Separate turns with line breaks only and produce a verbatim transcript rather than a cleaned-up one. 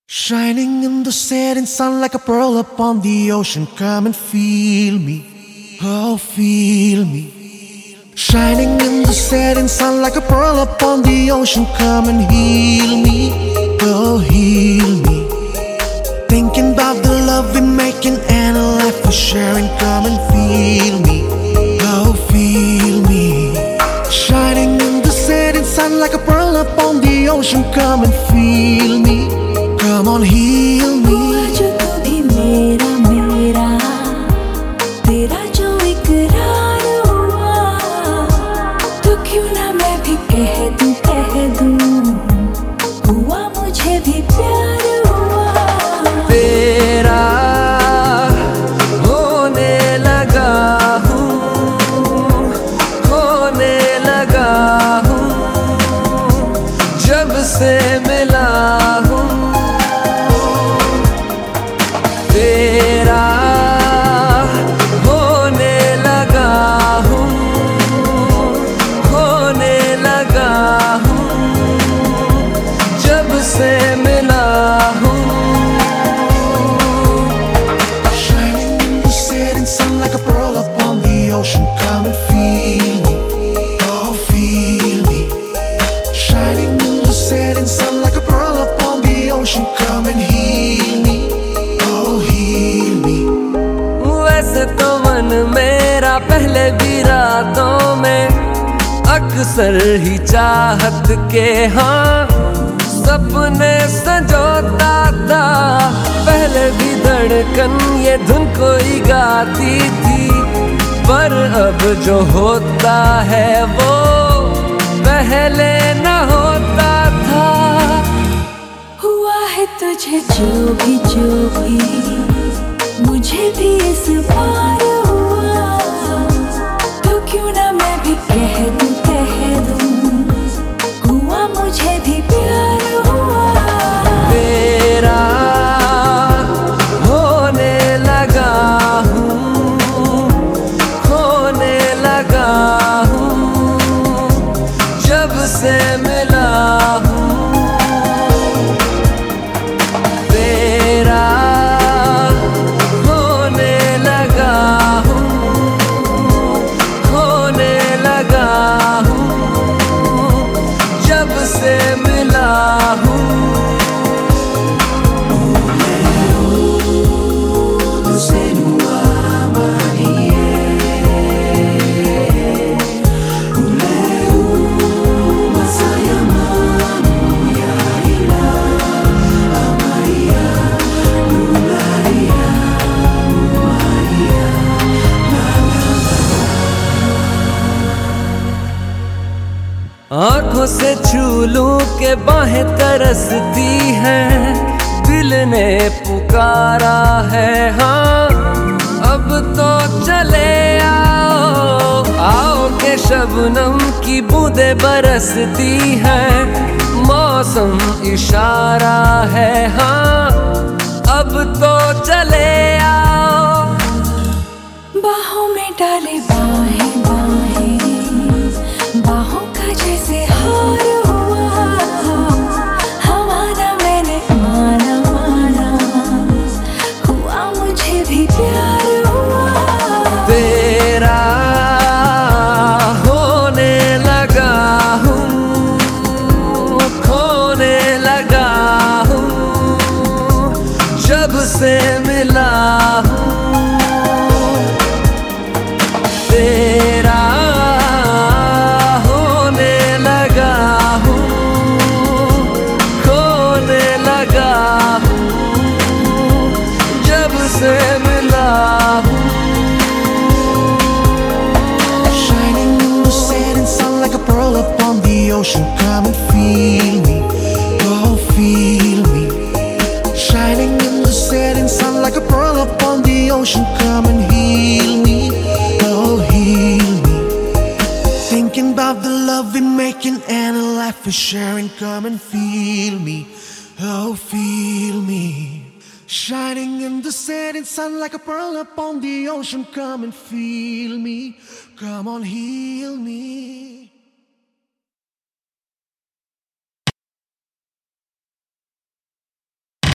Shining in the setting sun like a pearl upon the ocean. Come and feel me, oh feel me. Shining in the setting sun like a pearl upon the ocean. Come and heal me, oh heal me. Thinking about the love we're making and a life we're sharing. Come and feel me, oh feel me. Shining in the setting sun like a pearl upon the ocean. Come and feel me, come on heal me.
हुआ जो तू भी मेरा मेरा, तेरा जो इकरार हुआ, तो क्यों ना मैं भी कह दूं कह दूं, हुआ मुझे भी प्यार हुआ।
तेरा होने लगा हूँ, खोने लगा हूँ, जब से मिला हूँ। तेरा होने लगा हूँ, खोने लगा हूँ, जब से मिला हूँ।
Shining in the setting sun like a pearl upon the ocean. Come and feel me, oh feel me. Shining in the setting sun like a pearl upon the ocean. Come and heal me, oh heal me.
वैसे तो मन मेरा पहले भी रातों में अक्सर ही चाहत के हाँ सपने संजोता था। पहले भी धड़कन ये धुन कोई गाती थी, पर अब जो होता है वो पहले न होता था।
हुआ है तुझे जो भी जो भी, मुझे भी इस बार हुआ, तो क्यों ना मैं भी कह दूं कह दूं, हुआ मुझे भी प्यार हुआ।
तेरा होने लगा हूँ, खोने लगा हूँ, जब से मिला हूँ। तेरा होने लगा हूँ, खोने लगा हूँ, जब से मिला हूँ। आँखों से छू लूं के बाहें तरसती हैं, दिल ने पुकारा है हाँ अब तो चले आओ। आओ के शबनम की बूंदें बरसती हैं, मौसम इशारा है हाँ अब तो चले आओ।
बाहों में डाले बाहें बाहें, बाहों का जैसे हार हुआ, हमारा मैंने माना माना, हुआ मुझे भी प्यार हुआ।
तेरा होने लगा हूँ, खोने लगा हूँ, जब से मिला हूँ। तेरा होने लगा हूँ, खोने लगा हूँ, जब से मिला हूँ।
Shining in the setting sun like a pearl upon the ocean. Come and feel me, oh feel me. Shining in the setting sun like a pearl upon the ocean. Come and heal me, oh heal me. Thinking about the love we're making and a life we're sharing. Come and feel me, oh feel me. Shining in the setting sun like a pearl upon the ocean. Come and feel me, come on heal me.